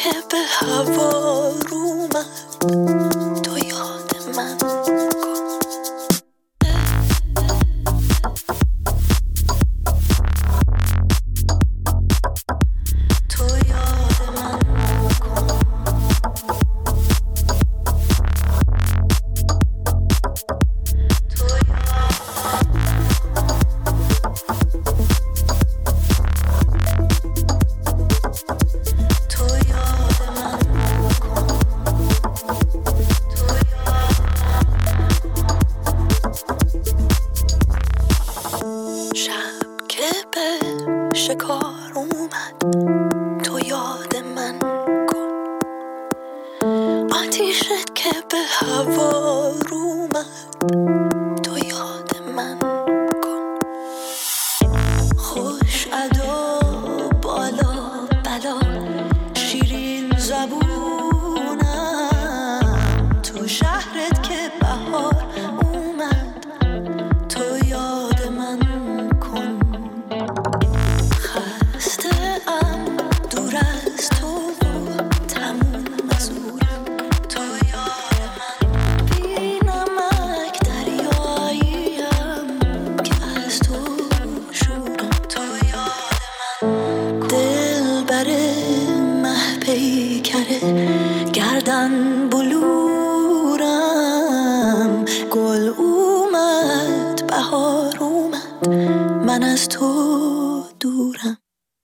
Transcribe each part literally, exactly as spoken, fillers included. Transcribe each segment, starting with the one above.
که به هوا رومد تو یاد من کن. تو یاد من کن. شکار اومد تو یاد من کن. آتیشت که به هوا رومد تو یاد من کن. خوش ادا بالا بلا شیرین زبونم تو شهرت که بهار اومد تو یاد من کن. گردن بلورم گل اومد بهار اومد من از تو دورم.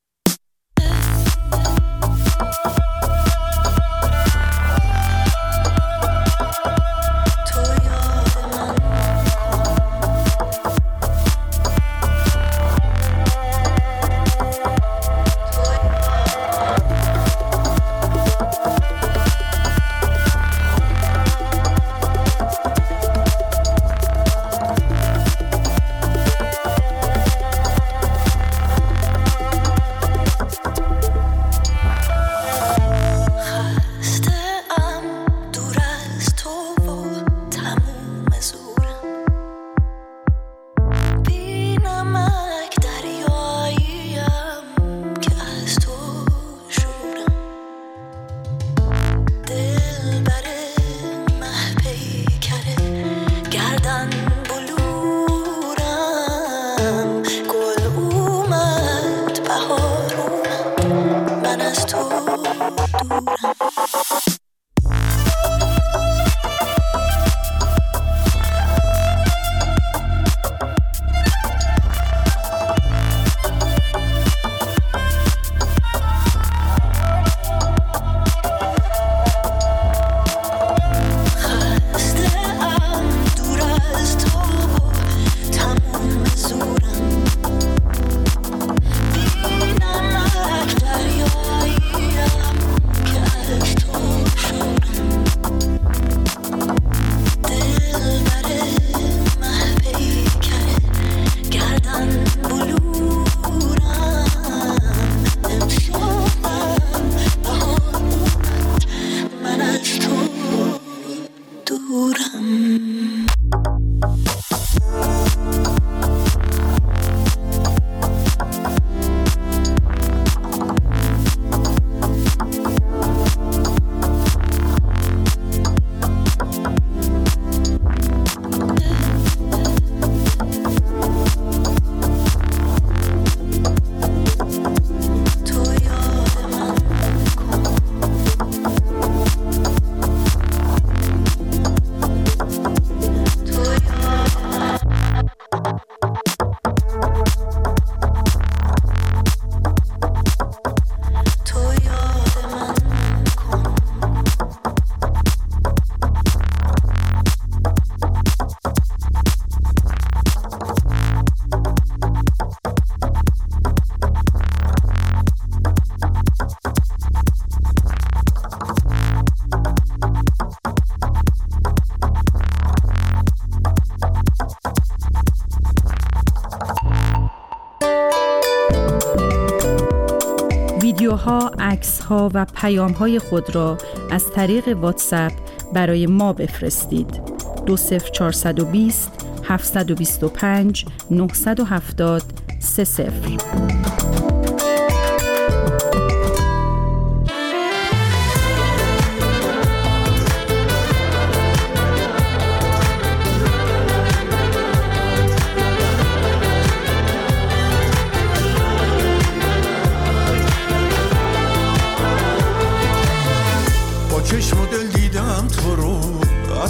ویدیوها، عکس‌ها و پیام‌های خود را از طریق واتساپ برای ما بفرستید. دو صفر چهارصد و بیست هفتصد و بیست و پنج نهصد و هفتاد سه صفر.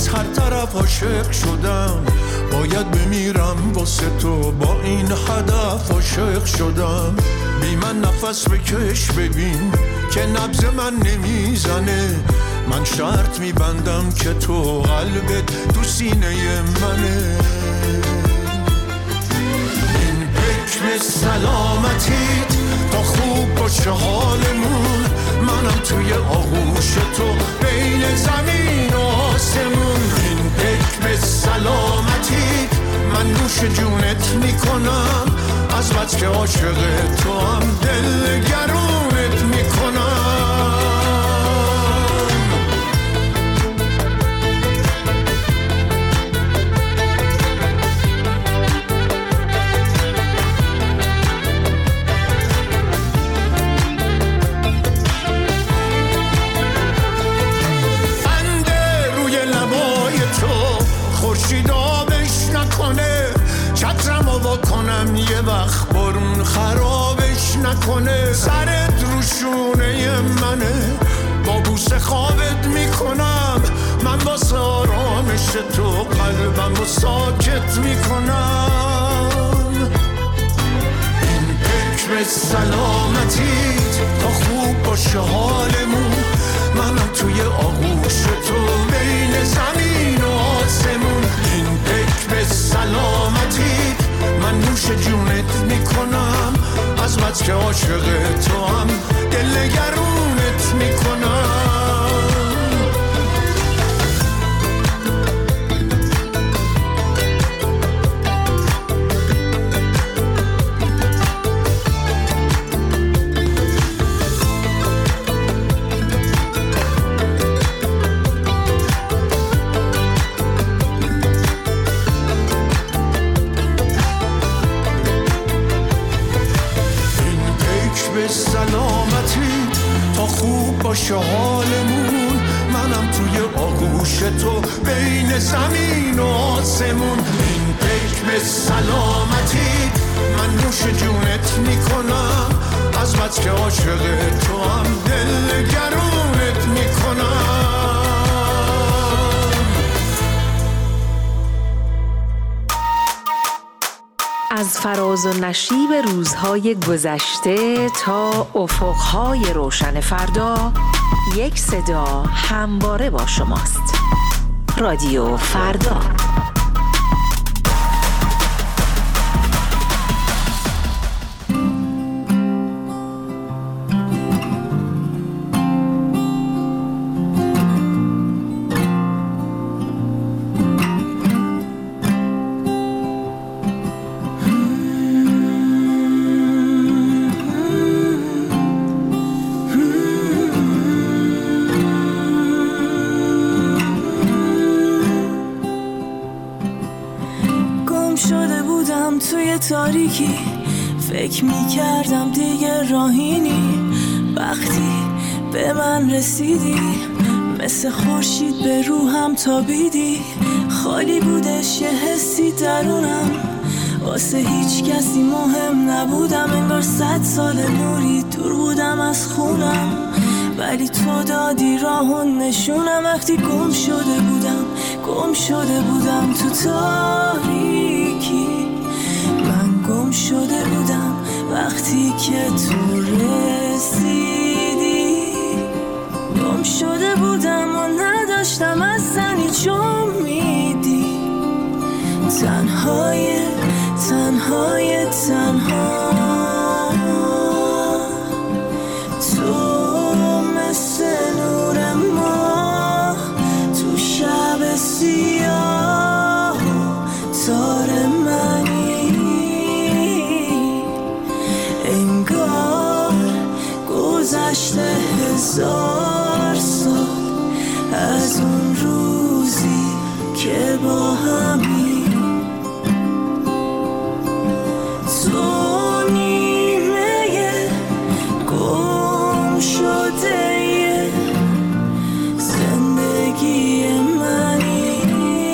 از هر طرف عاشق شدم، باید بمیرم واسه تو، با این هدف عاشق شدم. بی من نفس بکش ببین که نبض من نمیزنه، من شرط میبندم که تو قلبت تو سینه منه. این حکم سلامتیت تا خوب باشه حالمون، منم توی آغوش تو بین زمین و آسمون. این حکم سلامتیت من نوش جونت میکنم، از بس که عاشق تو هم دل گرونت میکنم. بنده روی لبای تو خورشید آبش نکنه، چترم رو بکنم یه وقت بارون خرابش نکنه. سرت رو شونه منه، با بوسه خوابت میکنم، من واسه آرامش تو قلبم رو ساکت میکنم. این حکم سلامتیت تا خوب باشه حالمون، منم توی آغوش تو بین زمین و آسمون. این حکم سلامتیت من نوش جونت میکنم، از بس که عاشق تو هم دل گرونت میکنم. سلامتی تا خوب باشه حالمون، منم توی آغوش تو بین زمین و آسمون. این حکم سلامتی من نوش جونت میکنم، از بس که عاشق تو هم دل گرونت میکنم. از فراز و نشیب روزهای گذشته تا افقهای روشن فردا، یک صدا همواره با شماست. رادیو فردا. تاریکی فکر میکردم دیگه راهینی، وقتی به من رسیدی مثل خورشید به روحم تابیدی. خالی بودش یه حسی درونم، واسه هیچ کسی مهم نبودم، انگار صد سال نوری دور بودم از خونم، ولی تو دادی راه و نشونم. وقتی گم شده بودم گم شده بودم تو تاریکی، گم شده بودم وقتی که تو رسیدی. گم شده بودم و نداشتم از زنی چون میدی. تنهای تنهای تنها تو مثل نور ماه تو شب سیاه تار منی، گذشته هزار سال از اون روزی که با همی. تو نیمه گم شده زندگی منی،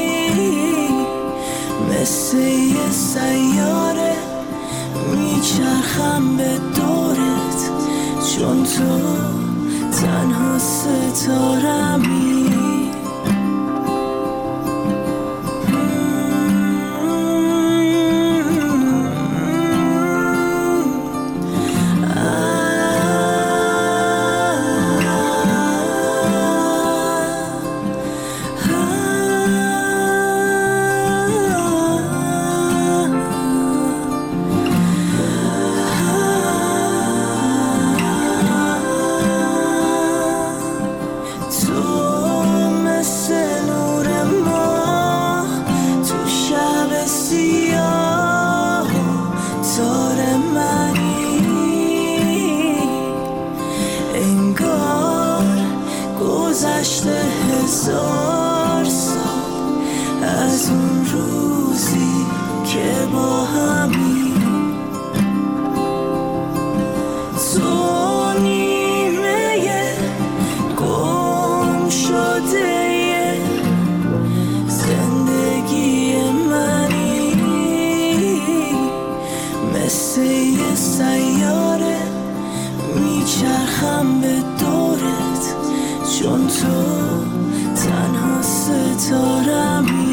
مثل یه سیاره میچرخم به دورت، چون تو تنها ستارمی. گذشته هزار سال از اون روزی که با همی تو نیمه گم شده زندگی منی، مثل یه سیاره میچرخم به دورت، چون تو تنها ستارمی.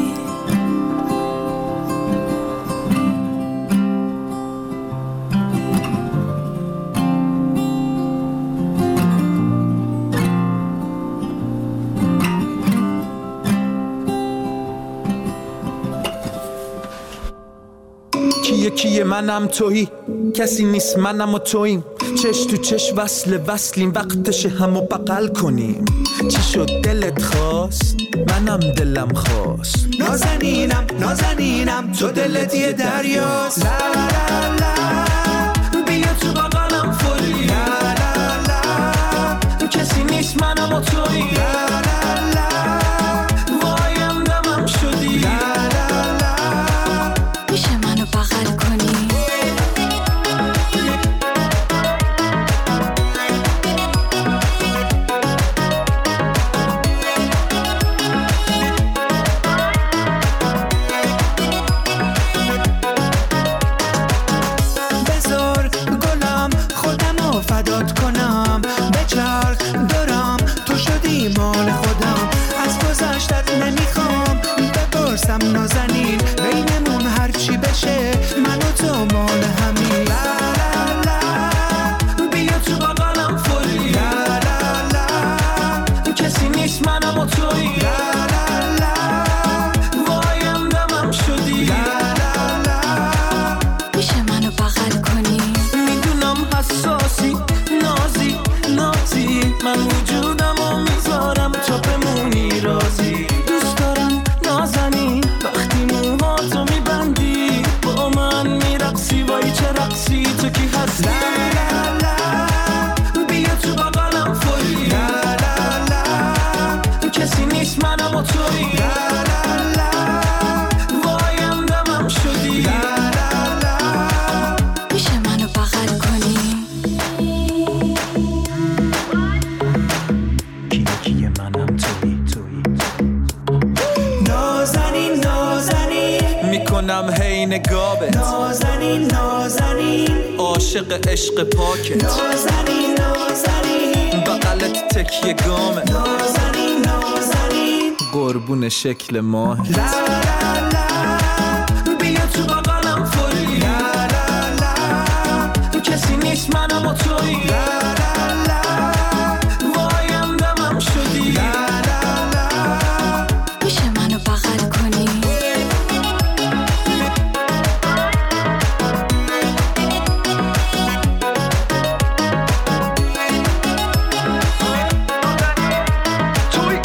کیه کیه منم تویی، کسی نیست منم و توییم، چش تو چش وصل وصلیم، وقتشه همو بغل کنیم. چی شد دلت خواست منم دلم خواست، نازنینم نازنینم تو دلت یه دریاست، لا لا لا بیا تو بغلم فوری، لا لا لا کسی نیست منم و تویی، لا لا لا وایم دمم شدی، لا لا لا میشه منو بغل کنی؟ بذار گلم خودمو فدات کنم، بچرخ دارم تو شدی مال خودم، از گذشتت نمیخوام بپرسم نازنین، بینمون هرچی بشه من و تو مال همین، لا لا لا بیا تو بغلم فوری، لا لا لا کسی نیست منم و تویی، لا لا لا وایم دمم شدی، لا لا لا میشه منو بغل کنی؟ میدونم حساسی نازی نازی، من وجودم و میذارم تا بمونی رازی، دوست دارم نازنین وقتی موهاتو میبندی، با من میرقصی، وای چه رقصی، تو کی هستی، لا لا لا بیا تو بغلم فوری، لا لا لا کسی نیست منم و تویی، لا لا لا وایم دمم شدی، لا لا لا میشه منو بغل کنی؟ کیه کیه منم تویی تویی، نازنین نازنین میکنم هی نگابت، نازنین نازنین عاشق عشق پاکت، نازنین نازنین بغلت تکیه گامت، نازنین نازنین قربون شکل ماهت، لا لا لا بیا تو بغلم فوری، لا لا لا کسی نیست منم و تویی، لا لا لا وایم دمم شدی، لا لا لا میشه منو بغل کنی؟ توی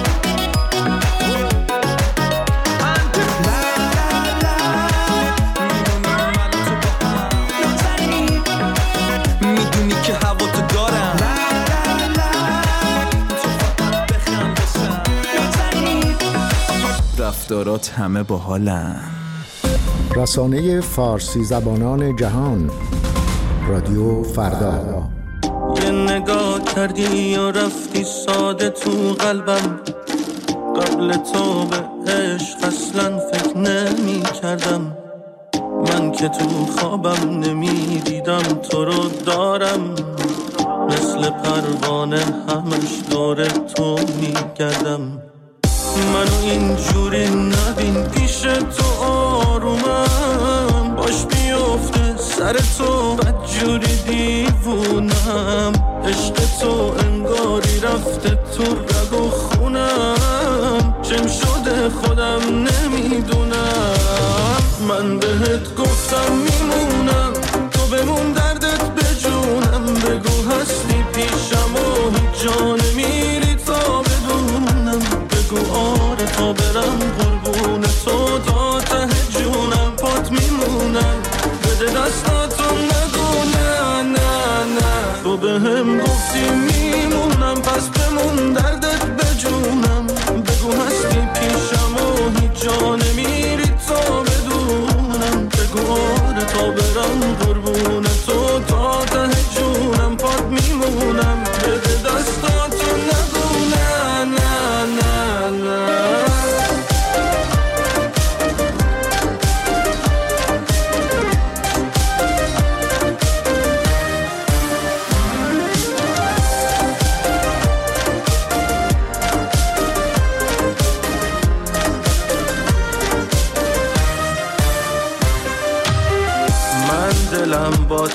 میدونی که هوا تو دارم، تو فقط بخند بسم، رفتارات همه با حالم. رسانه فارسی زبانان جهان، رادیو فردا. یه نگاه کردی یا رفتی ساده تو قلبم، قبل تو به عشق اصلا فکر نمی کردم، من که تو خوابم نمی دیدم تو رو دارم، مثل پروانه همش دور تو می گردم، منو اینجوری نبین پیش تو آرومم، باش بیفته سر تو بدجوری دیوونم، عشق تو انگاری رفته تو رگ و خونم، چم شده خودم نمیدونم، من بهت گفتم میمونم تو بمون دردت بجونم، بگو هستی پیشم و هیچ جا نمیری تا بدونم، بگو آره تا برم قربون تو تا ته جونم، پات میمونم بده دستاتو نگو نه نه نه، تو به هم گفتی میمونم پس بمون در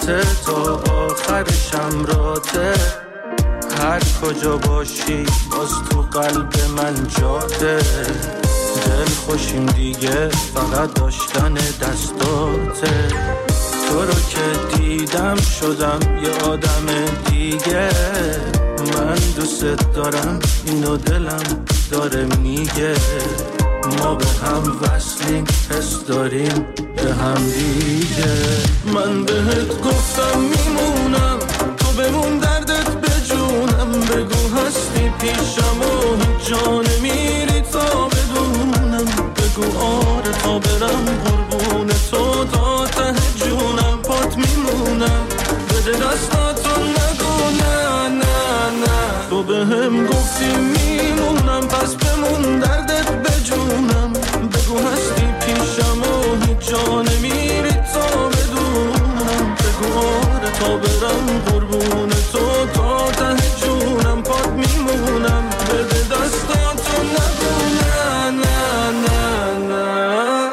راته تا آخر شمراته، هر کجا باشی باز تو قلب من جاته، دل خوشیم دیگه فقط داشتن دستاته، تو رو که دیدم شدم یه آدم دیگه، من دوست دارم اینو دلم داره میگه، ما به هم وصلیم حس داریم به هم دیگه، من بهت گفتم میمونم تو بمون دردت به جونم، بگو هستی پیشم و هیچ جا نمیری تا بدونم، بگو آره تا برم قربون تو تا ته جونم، پات میمونم بده دستاتو نگو نه نه نه، تو به هم گفتی میمونم پس بمون دردت به جونم، بگو هستی پیشم و هیچ جا نمیری تا بدونم، بگو آره تا برم قربون تو تا ته جونم، پات میمونم بده دستاتو نگو نه نه نه نه.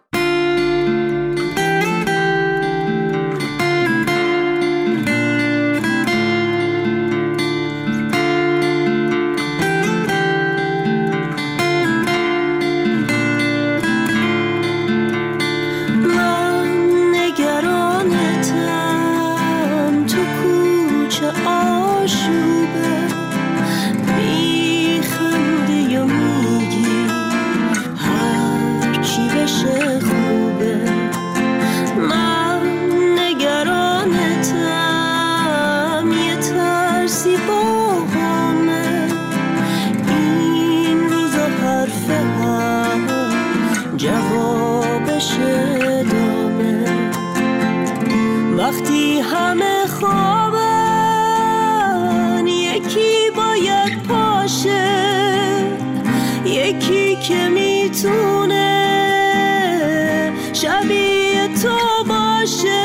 وقتی همه خوابن یکی باید باشه، یکی که میتونه شبیه تو باشه،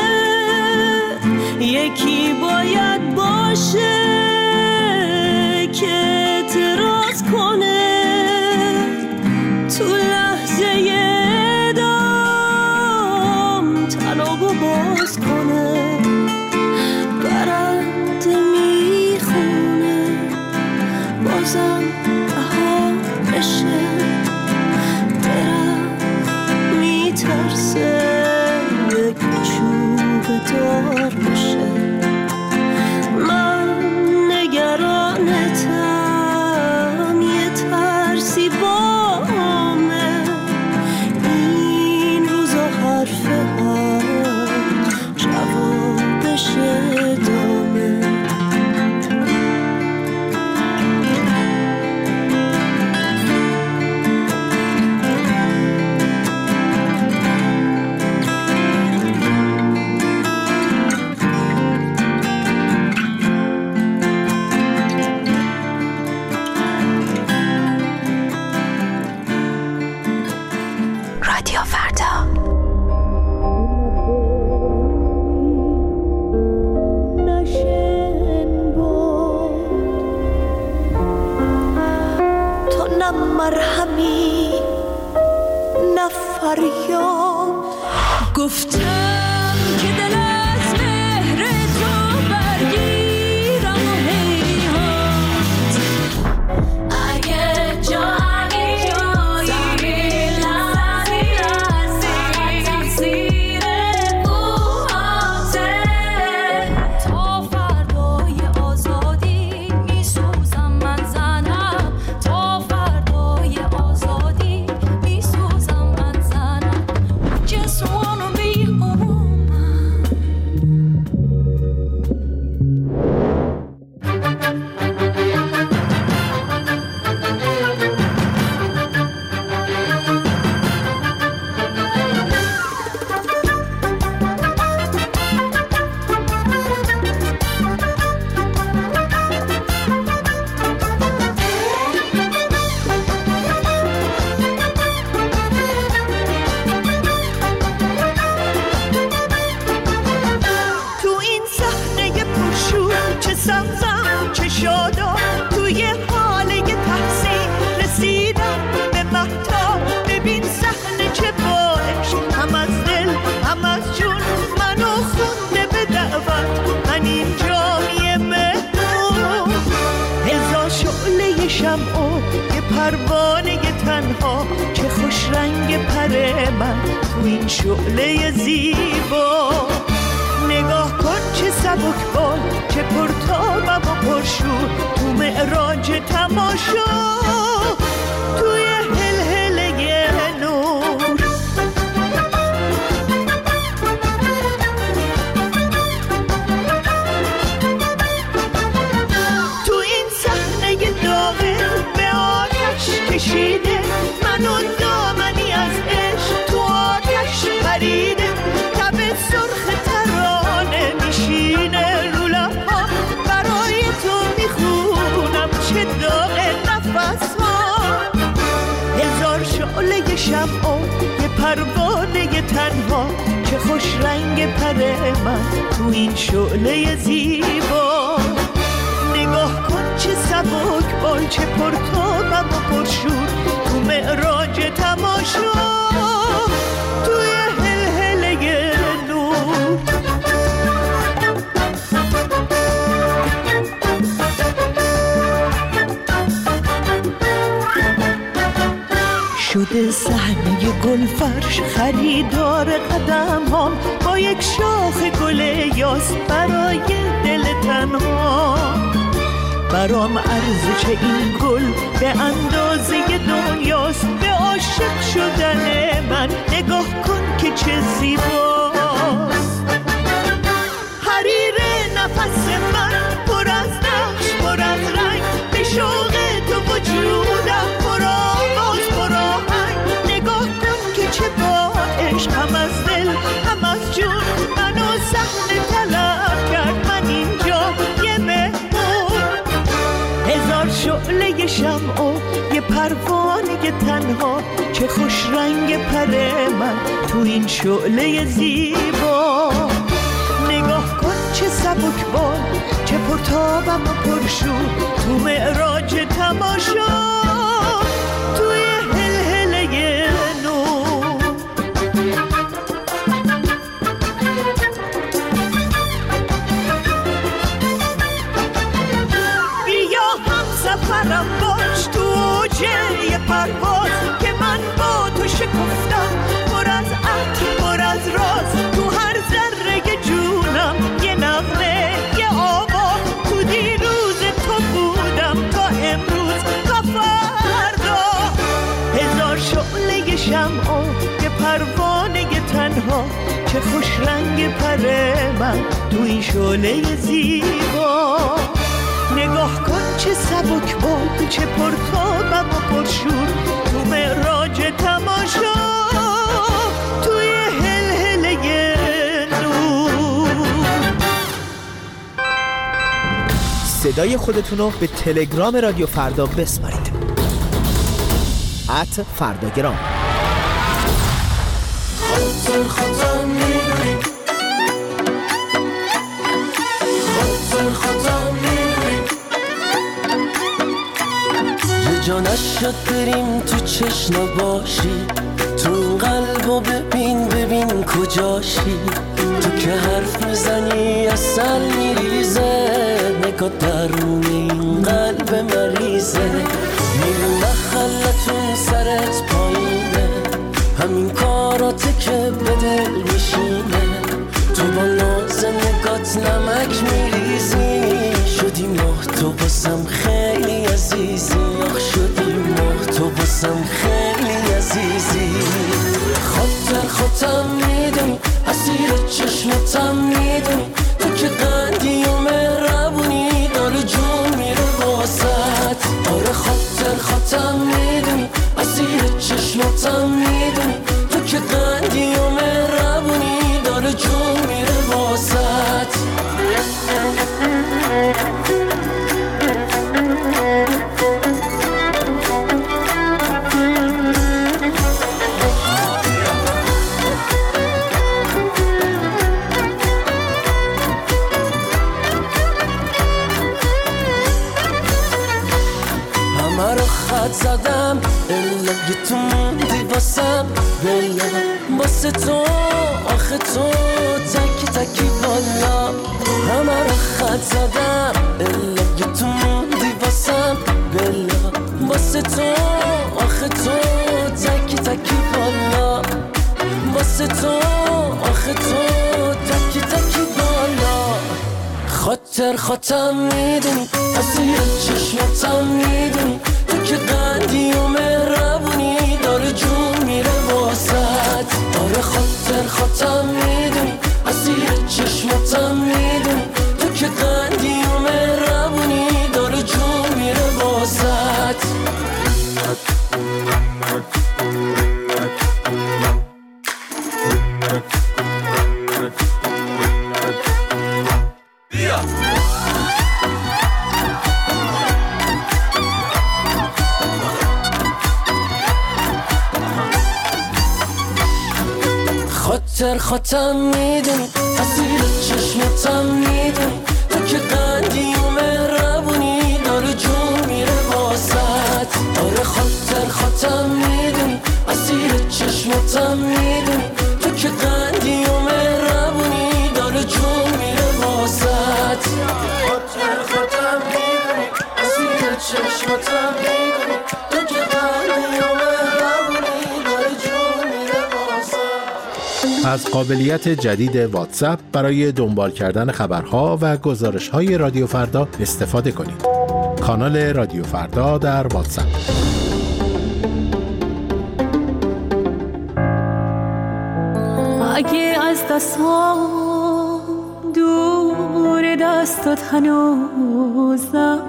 یکی باید باشه که اعتراض کنه تو لحظه دام تنابو باز کنه، برنده میخونه بازم بها بشه، درخت میترسه یک چوب دار بشه، من نگرانتم یه ترسی بامه، این روزا حرفه ها جوابش دامه. رادیو فردا. تو نه مرهمی نه فریاد، گفتم که دل از مهر تو برگیرم و هیهات، اگه جا اگه جایی لحظی لحظی تقصیر اوهاته، تا فردای آزادی میسوزم من زنم، تا فردای آزادی میسوزم من زنم. Just wanna be a woman. تو این صحنه پرشور چه سمزم چه شادم، توی حاله تحسین رسیدم به مهتاب، ببین صحنه چه باش هم از دل هم از جون منو خونده به دعوا. یه پروانه تنها، چه خوش رنگ پر من تو این شعله زیبا. نگاه کن چه سبکبال، چه پرتابم و پرشور تو معراج تماشا، توی هلهله نور. تو این صحنه داغه به آتش کشیده، من و دامنی از عشق تو آتش پریده. تب سرخ ترانه میشینه رو لب‌ها، برای تو میخونم چه داغ نفس ها. هزار شعله شمع و یه پروانه تنها، چه خوش رنگ پر من تو این شعله زیبا. نگاه کن چه سبک بال، چه پرتابم و پرشور تو معراج تماشا، توی هلهله نور. شده صحنه گلفرش، خریدار قدم هم با یک شاخ گل یاس برای دل تنها. برام ارزش این گل به اندازه دنیاست، به عاشق شدن من نگاه کن که چه زیباست. حریر نفس من پر از نقش، پر از رنگ، به شوق تو وجودم پر آواز، پر آهنگ. نگاه کن که چه با عشق هم از دل هم از جون منو صحنه طلب کرد. من اینجا یه مهمون، هزار شعله شمع و یه پروانه تنها، چه خوش رنگ پر من تو این شعله زیبا. نگاه کن چه سبکبال، چه پرتابم و پرشور تو معراج تماشا، توی هلهله نور. بیا هم سفرم باش تو اوج یه پرواز، که من با تو شکفتم پر از عطر، پر از راز. تو هر ذره جونم یه نغمه، یه آوا. تو دیروز تو بودم تا امروز تا فردا. هزار شعله شمع و یه پروانه تنها، چه خوش رنگ پر من تو این شعله زیبا. نگاه کن چه سبکبال، چه پرتابم و پرشور تو معراج تماشا، توی هلهله نور. صدای خودتونو به تلگرام رادیو فردا بسپارید. ات فرداگرام. خاطر خاطر میدونی، خاطر خاطر میدونی، یه جا نشد بریم تو چشم باشی، تو این قلبو ببین ببین کجاشی. تو که حرف میزنی اصل میریزه، نگاه درون این قلب مریضه. میری محلتون سرت پایینه، همین کاراته که به دل میشینه. تو با ناز نگات نمک میریزی، شدی ماه تو باسم خیلی عزیزی. آخ شدی ماه تو باسم خیلی عزیزی. خاطر خاطر میدونی، اسیر چشمتم میدونی، تو که قندی و مهربونی، داره جون میره واسط. آره خاطر خاطر میدونی، اسیر چشمتم میدونی، تو که قندی و مهربونی، داره جون میره واسط. همه رو خط زدم، الگه تو موندی واسم، بله واسه تو آخه تو تکی تکی بالا. همه رو خط زدم، الگه تو موندی واسم، بله واسه خاطرم میدونی اسیر چشماتم میدونی تو که قندی و مهربونی داره جون میره واسط آره خاطر خاطرم میدونی اسیر چشماتم میدونی تو که قندی و مهربونی داره جون میره واسط بیا خاطر خاطرم میدونی اسیر چشماتم میدونی تو که قندی و مهربونی داره جون میره واسط آره خاطر خاطرم میدونی اسیر چشماتم میدونی تو که قندی و مهربونی داره جون میره واسط خاطر خاطرم میدونی اسیر چشماتم میدونی تو که قندی و مهربونی داره جون میره واسط. از قابلیت جدید واتساپ برای دنبال کردن خبرها و گزارش‌های رادیو فردا استفاده کنید. کانال رادیو فردا در واتساپ. اگه از دستم دور دستات هنوزم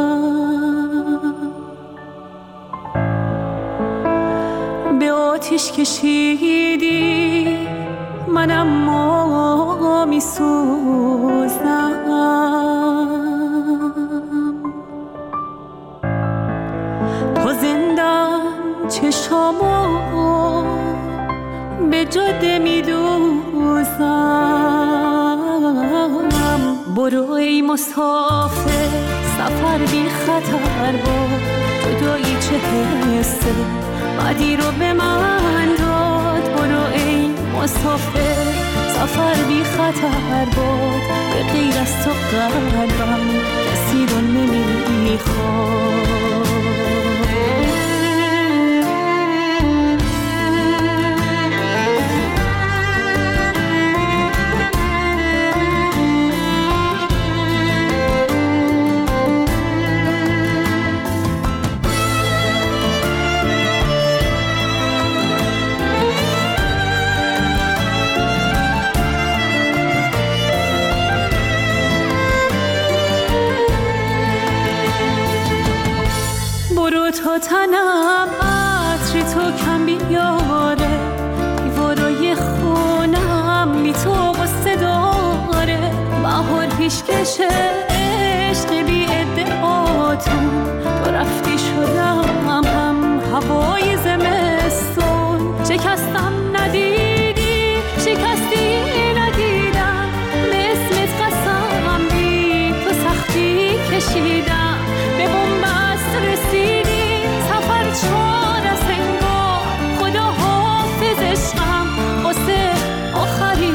به آتیش کشیدی منم ما می سوزم تو زندم چشامو به جاده می دوزم برو ای مسافر سفر بی خطر بود جدایی چه حسه بعدی رو به من داد برو ای مسافر سفر بی خطر بود به غیر از تو قلبم کسی رو نمیخواد تا تنم عطر تو کم بیاره دیوارای خونم بی تو قصه داره بهار پیشکش عشق بی ادعاتون تو رفتی شدم هم هوای زمستون شکستم ندیدی شکستی ندیدم به اسمت قسم بی تو سختی کشیدم به بنبست رسیدی چار از انگار خدا حافظ عشقم واسه آخرین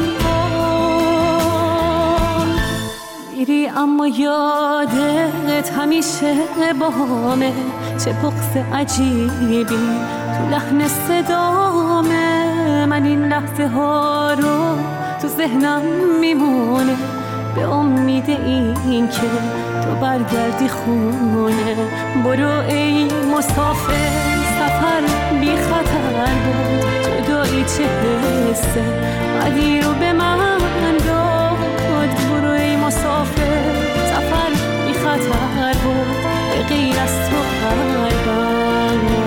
بار میری اما یادت همیشه بامه چه بغض عجیبی تو لحن صدامه من این لحظه ها رو تو ذهنم میمونه به امید این که تو برگردی خونه برو ای مسافر سفر بی خطر بود جدایی چه حسه بعدی رو به من داد برو ای مسافر سفر بی خطر بود به غیر از تو قلبم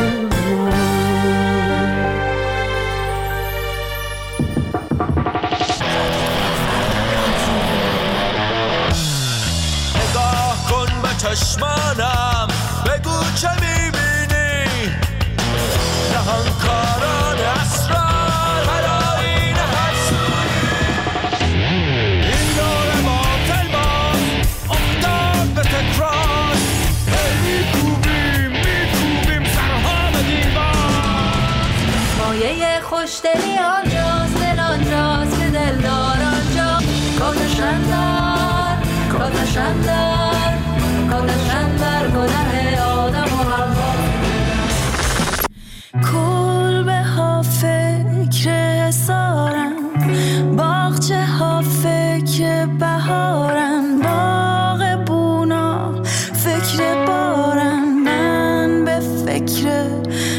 چشمانم بگو چه میبینی نهانکاران اسرار هرائین هر سوی این دور باطل باز افتاد به تکرار میکوبیم میکوبیم سرها به دیوار مایه خوشدلی آنجاست دل آنجاست که دلدار آنجا کاتشن دار کاتشن دار کاتشن در گناه آدم و حوا کلبه ها فکر سارن باغچه ها فکر بهارن با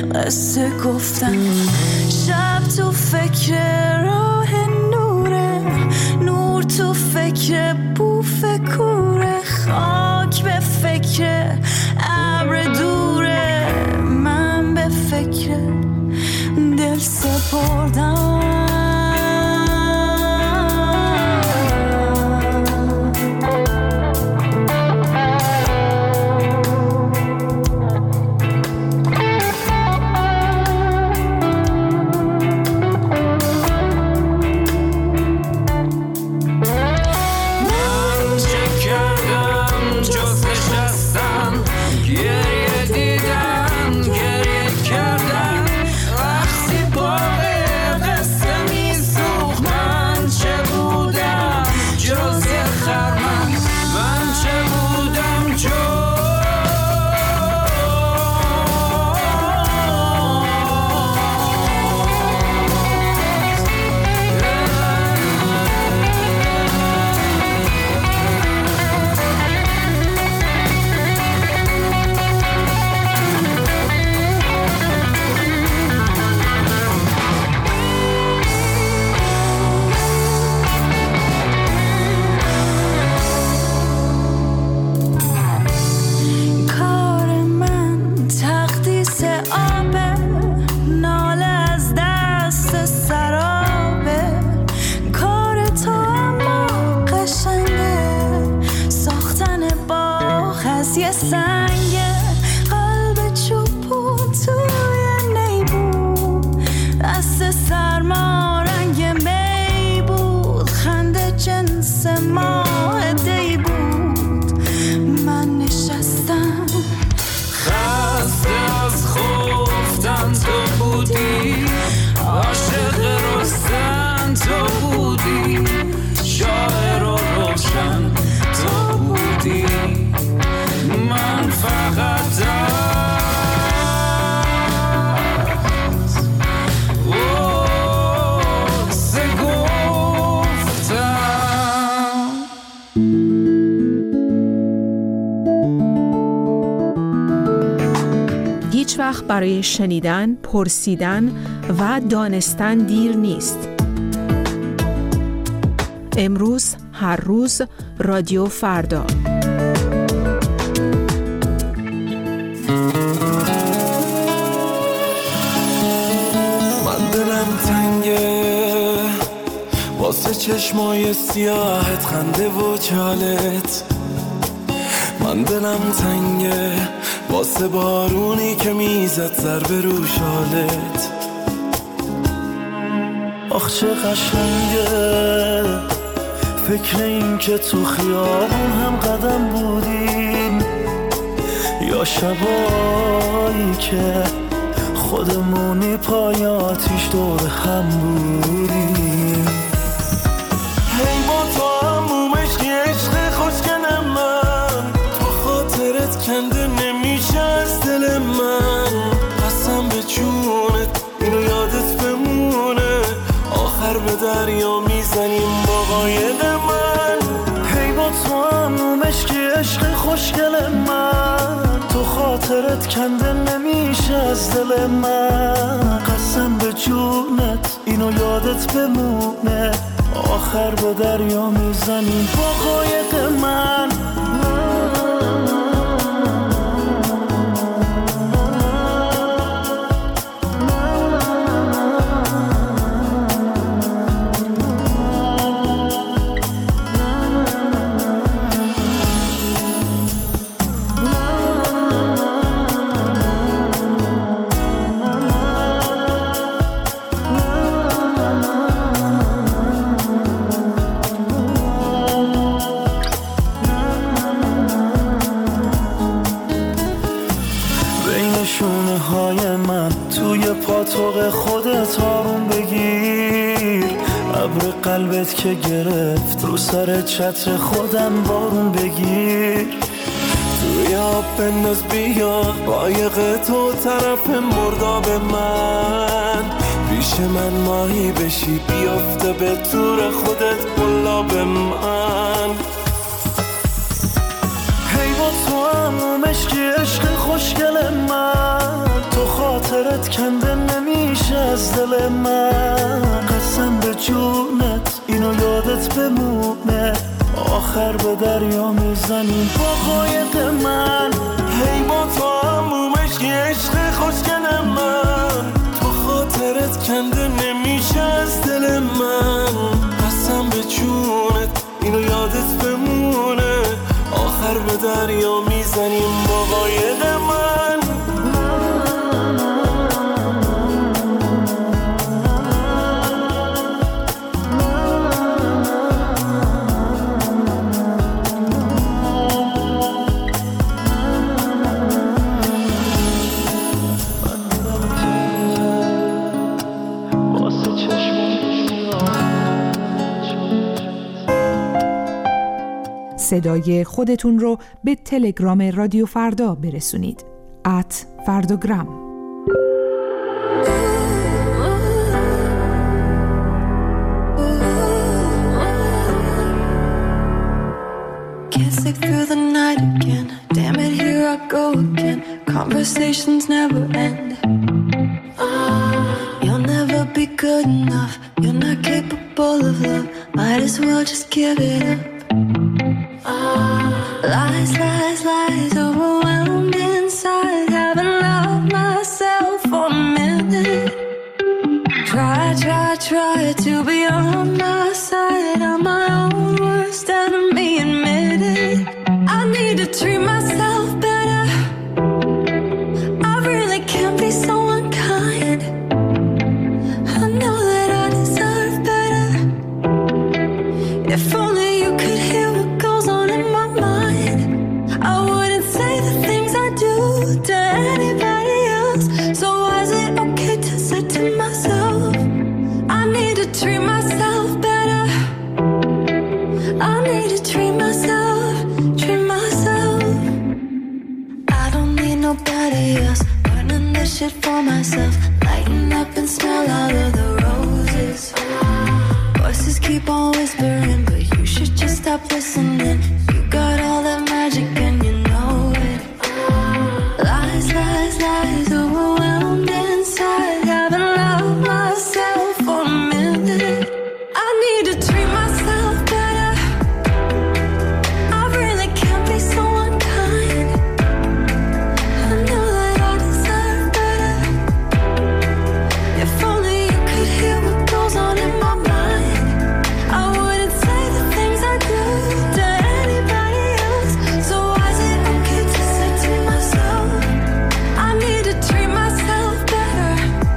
قصه گفتم. شب تو فکر راه نوره، نور تو فکر بوف کوره، خاک به فکر ابر دوره، من به فکر دل سپردم. هیچ وقت برای شنیدن، پرسیدن و دانستن دیر نیست. امروز، هر روز، رادیو فردا. من دلم تنگه واسه چشمای سیاهت، خنده و چالت. من دلم تنگه واسه بارونی که میزد ضربه رو شالت. آخ چه قشنگه فکر این که تو خیابون هم قدم بودیم، یا شبایی که خودمونی پای آتیش دور هم بودیم. هی با تو هموم عشقی عشق خوشگل من، تو خاطرت کنده نمیشه از دل من. قسم به جونت اینو یادت بمونه، آخر به دریا میزنیم با قایق من. هی با تو هموم عشقی عشق خوشگل من، تو خاطرت کنده نمیشه از دل من. قسم به جونت اینو یادت بمونه، آخر به دریا میزنیم با قایق من. پاتوق خودت آروم بگیر، ابر قلبت که گرفت رو سر چتر خودم بارون بگیر. توی آب بنداز بیا قایق تو طرف مرداب من، پیش من ماهی بشی بیافته به تور خودت قلاب من. هی با تو هموم عشقی عشق خوشگل من، تو تو خاطرت کنده نمیشه از دل من، قسم به جونت اینو یادت بمونه، آخر به دریا میزنیم با قایق من. هی با تو همومش یه عشق خوشگل من، تو خاطرت کنده نمیشه از دل من، قسم به جونت اینو یادت بمونه، آخر به دریا میزنیم با قایق من. صدای خودتون رو به تلگرام رادیو فردا برسونید. ات فرداگرام. Can't sleep through the night again. Damn it, here I go again. Conversations never end. You'll never be good enough. You're not capable of love. Might as well just give it up. Lies, lies, lies, overwhelmed inside. Haven't loved myself for a minute. Try, try, try to be on my side. I'm my own worst enemy, admit it. I need to treat myself better. I really can't be so unkind. I know that I deserve better. If only you could hear what goes on in my mind. I wouldn't say the things I do to anybody else. So why is it okay to say to myself, I need to treat myself better. I need to treat myself, treat myself. I don't need nobody else. Learning this shit for myself. Lighten up and smell out of the roses. Voices keep on whispering, but you should just stop listening. You got all that magic and you know it. Lies, lies, lies, overwhelmed inside. Haven't loved myself for a minute. I need to treat myself better. I really can't be so unkind. I know that I deserve better. If only you could hear what goes on in my mind. I wouldn't say the things I do to anybody else. So why is it okay to say to myself, I need to treat myself better.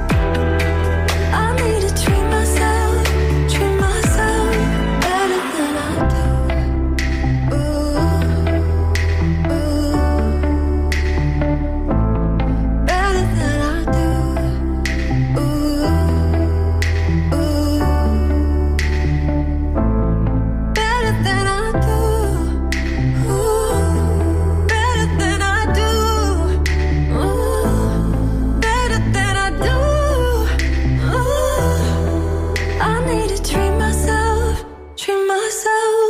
I need to treat myself, treat myself better than I do. Ooh, ooh, better than I do. Ooh, ooh, better than I do. Ooh, better than I do. Ooh, better than I do. Ooh, I need to treat myself, treat myself.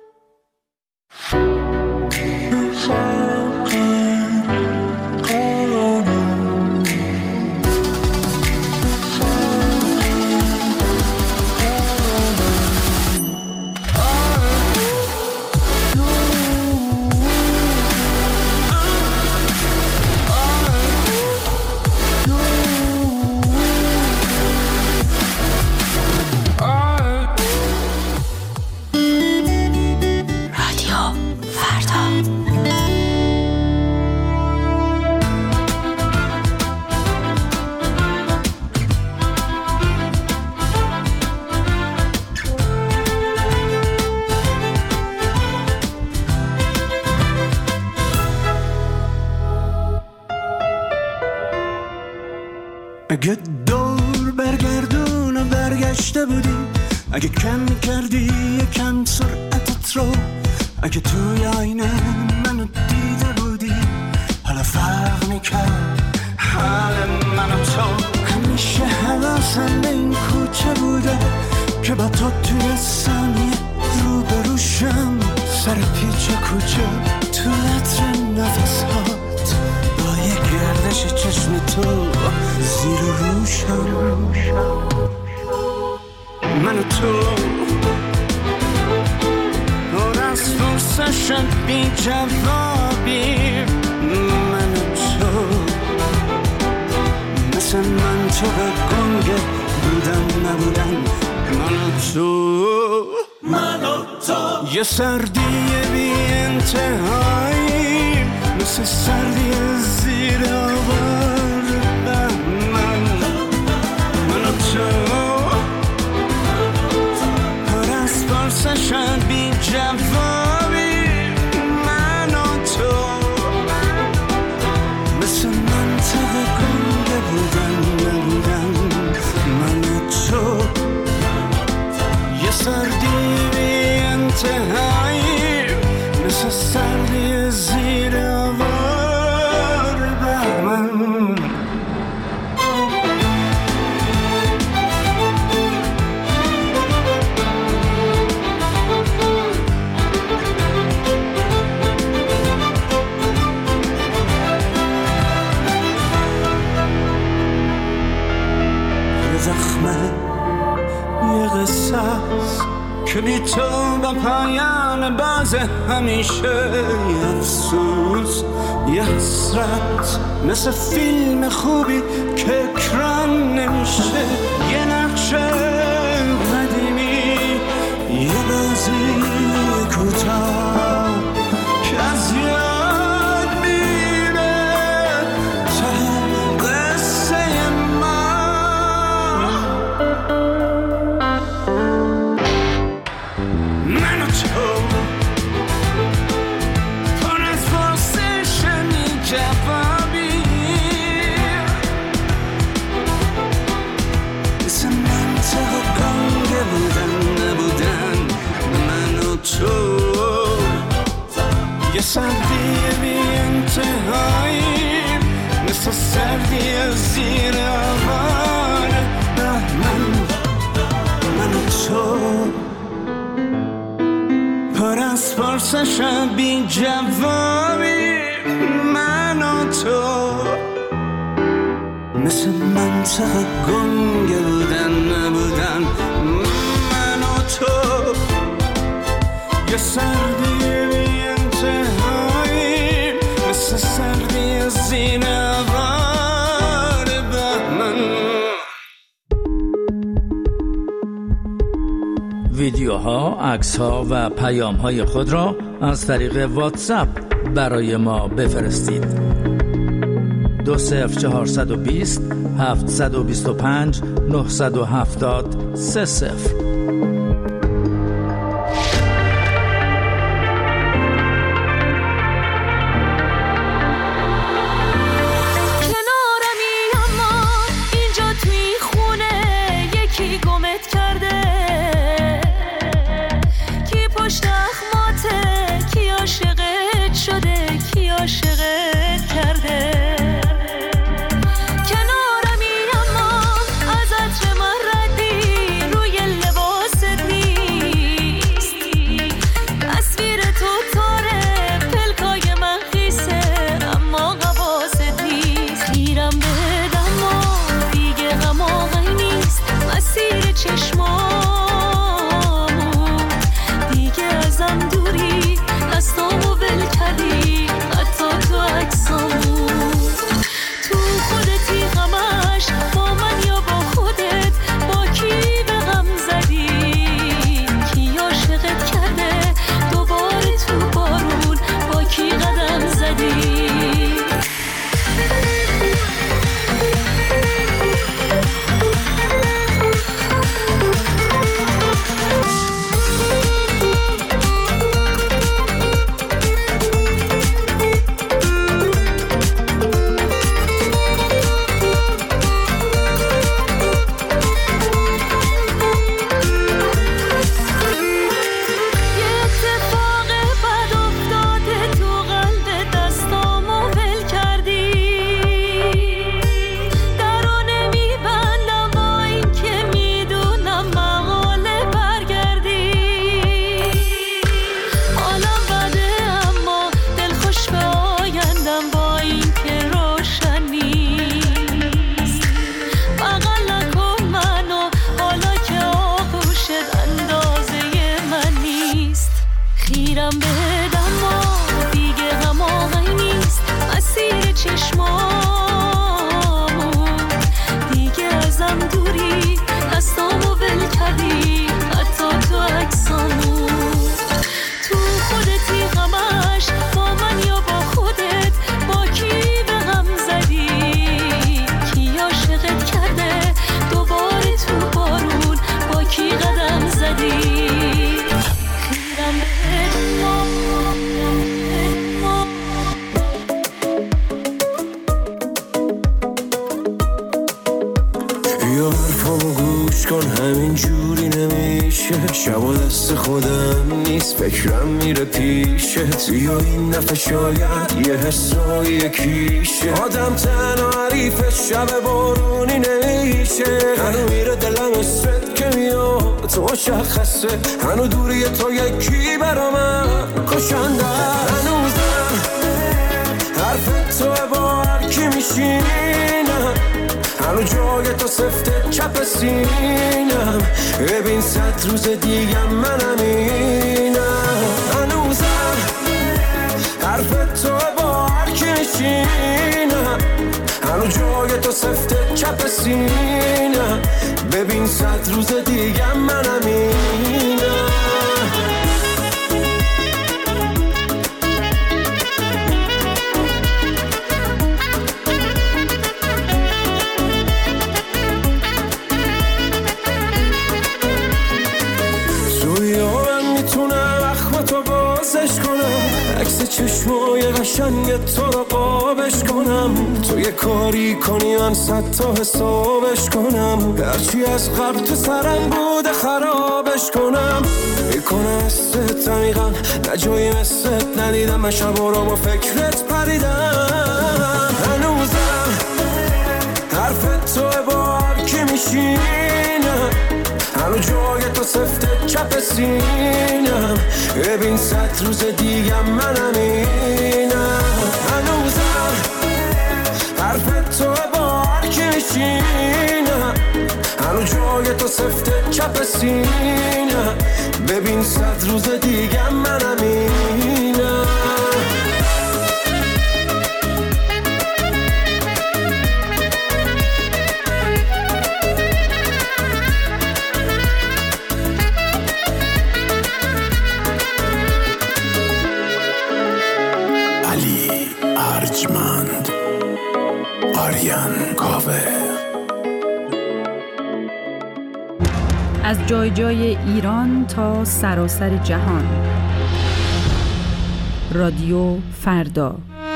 رادیو فردا. اگه دور برگردون و برگشته بودی، اگه کم کردی یکم سرعتت رو، اگه توی آینه منو دیده بودی، حالا فرق میکرد حال من و تو. همیشه حواسم به این کوچه بوده که با تو توی ثانیه رو بروشم، سر پیچ کوچه تو عطر نفس هات با یه گردش چشم تو زیر روشم، من و تو پر از فرصشم بی جوابی، من و تو مثل من تو گنگه بودن نبودن، من و تو من و تو یه سردی بی انتهایی مثل سردی زیر آوار بهمن، من و تو پر از پرسشن بی جوابی، من و تو مثل منطق گنگه بودن نبودن، من و تو یه سردی بی انتهایی مثل سردی زیر آوار بهمن. یه زخمه یه قصه است که بی تو به پایان باز همیشه، یه افسوس یه حسرت مثل فیلم خوبی که اکران نمیشه، یه نقشه قدیمی یه بازی کوتاه که از یاد میره ته قصه ما. من و تو پر از پرسشمی جوابی مثل منطق گنگه بودن نبودن، من و تو یه سردی بی انتهایی مثل سردی زیر آوار بهمن، من و تو پر از پرسشم بی جوابی، من و تو مثل منطق گنگه بودن نبودن، من و تو یه سردی بی انتهایی مثل سردی زیر آوار بهمن. ویدیوها، عکس‌ها و پیام‌های خود را از طریق واتساپ برای ما بفرستید. دو صفر چهارصد و بیست هفتصد و بیست و پنج نهصد و هفتاد سه صفر. کنارمی اما از عطر من ردی روی لباس میشه، شب و دست خودم نیست، فکرم میره پیشت، یا این دفعه شاید یه حسای یکیشه. آدم تنها حریفش شب بارونی نمیشه، هنو میره دلم اسمت که میاد تو مشخصه، هنو دوری تو یکی برا من کشنده. هنوزم حرف تو با هر کی میشینم، هنو جای تو سفته چپ سینم، ببین صد روز دیگه منم اینم. هنوزم حرف تو با هر کی میشینم، هنو جای تو سفته چپ سینم، ببین صد روز دیگه منم اینم. چشمای قشنگ تو رو قابش کنم، تو یه کاری کنی من صد تا حسابش کنم، هرچی از قبل تو سرم بوده خرابش کنم. میکنه حست عمیقا نه جایی مثلت ندیدم، من شبا رو با فکرت پریدم. هنوزم حرف تو با هر کی میشینم، هنو جای تو سفته چپ سینم، ببین صد روز دیگه منم اینم. هنوزم حرف تو با هر کی میشینم، هنو جای تو سفته چپ سینم، ببین صد روز دیگه منم اینم. ارجمند آریان کاوه. از جای جای ایران تا سراسر جهان، رادیو فردا.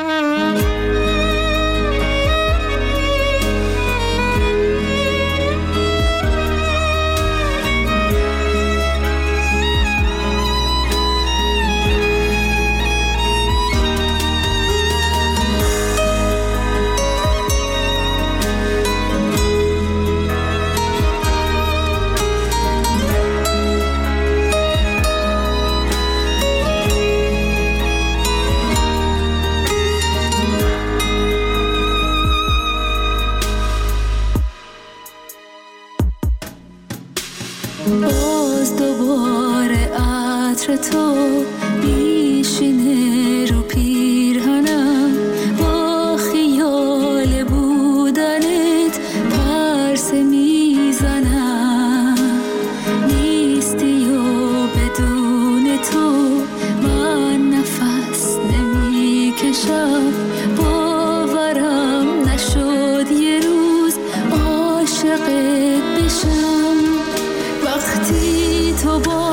باز دوباره عطر تو میشینه رو پیرهنم، با خیال بودنت پرسه میزنم، نیستی و بدون تو من نفس نمیکشم، باورم نشد یه روز عاشقت بشم. وقتی تو با